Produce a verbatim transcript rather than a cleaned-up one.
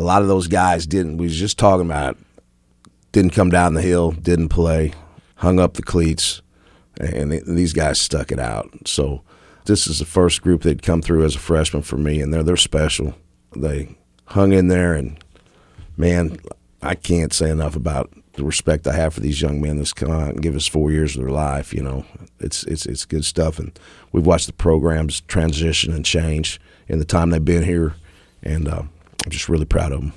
a lot of those guys didn't. We was just talking about didn't come down the hill, didn't play, hung up the cleats, and these guys stuck it out. So this is the first group that come through as a freshman for me, and they're they're special. They hung in there, and man, I can't say enough about the respect I have for these young men that's come out and give us four years of their life. You know, it's it's it's good stuff, and we've watched the programs transition and change in the time they've been here, and uh, I'm just really proud of them.